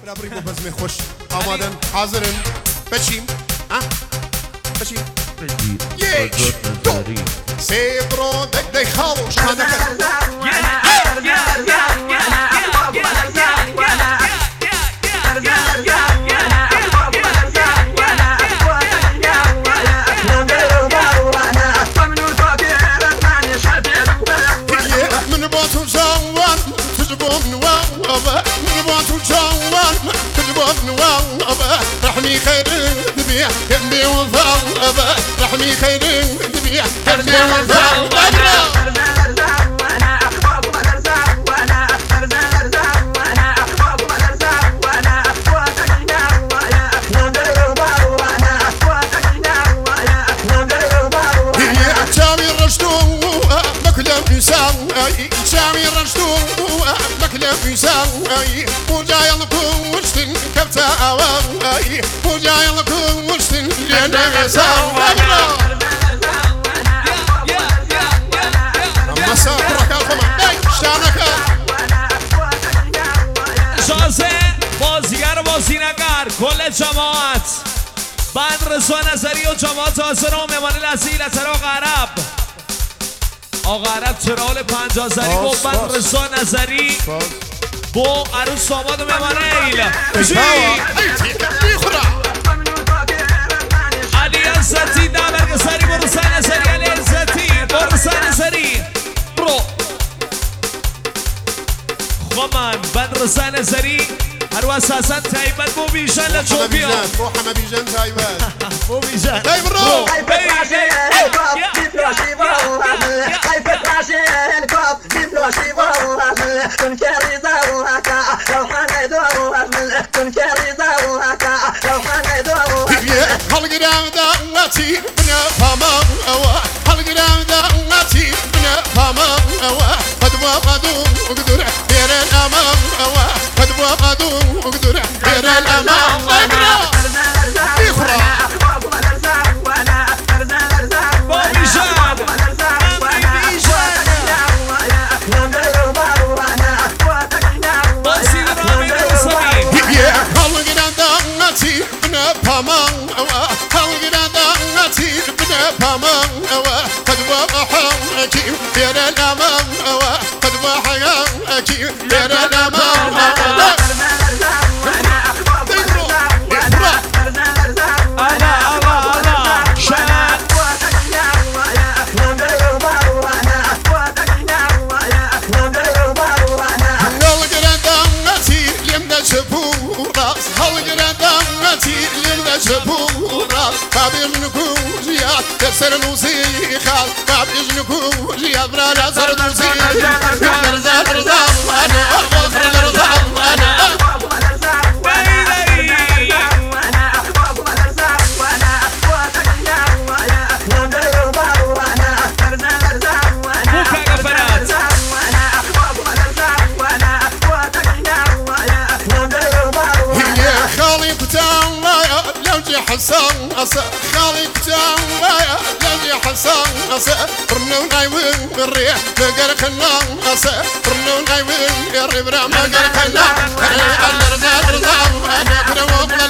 برابری بۆ بەزمێ خۆش ئامادەن حازرن بەچین بەچین یەک دو سێ بڕۆ دەی خاڵ و شانەکە رحمي خير دبيع كمبي وفاء رحمي خير دبيع كمبي وفاء شامي رشدو مكلف يساوي وجاي لكم وشتن كبتا واي وجاي لكم وشتن لأنا يساوي أما سافرك الفمان شانك اجازه بازیگر و بازینگر کل جماعت بند رضا نظری و جماعت حاضر و مهمان الاصیل از عراق عرب آقا عرب چرال 50 زری با بند رضا نظری با عروس آماد و مهمان ایل علی عزتی دمرگ سری برو سن نظری علی عزتی برو سن نظری برو خمان بند رضا نظری هر اساسا تایبت بو بیشن لچوبیا روح ما بیجن تایبت بو بیشن ای برو هالقرام بنا فما هالقرام دعوتي بنا فما قد وقدوا وقدر غير الامام قد وقدوا وقدر غير الامام سر نوسي خال باب يجنكو جياد برانا سر نوسي زر انا اخبر انا حسن أسا خالي بتاعي لاني حسن أسا برنو نايمين الريح مقر خنان أسا برنو نايمين الريح مقر خنان أنا رزا أنا كنا وطلع